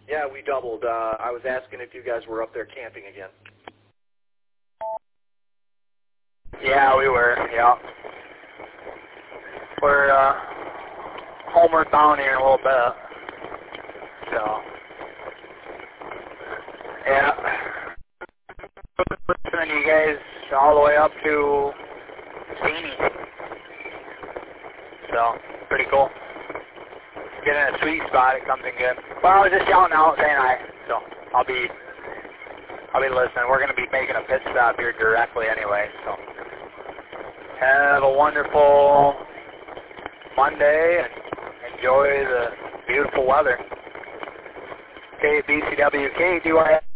Yeah, we doubled. I was asking if you guys were up there camping again. Yeah, we were, yeah. We're homeward bound here in a little bit. So, yeah. Listening to you guys all the way up to Steny. So, pretty cool. Get in a sweet spot, it comes in good. Well, I was just shouting out, saying hi. So, I'll be listening. We're going to be making a pit stop here directly anyway, so. Have a wonderful Monday and enjoy the beautiful weather. Okay, BCWK, do I have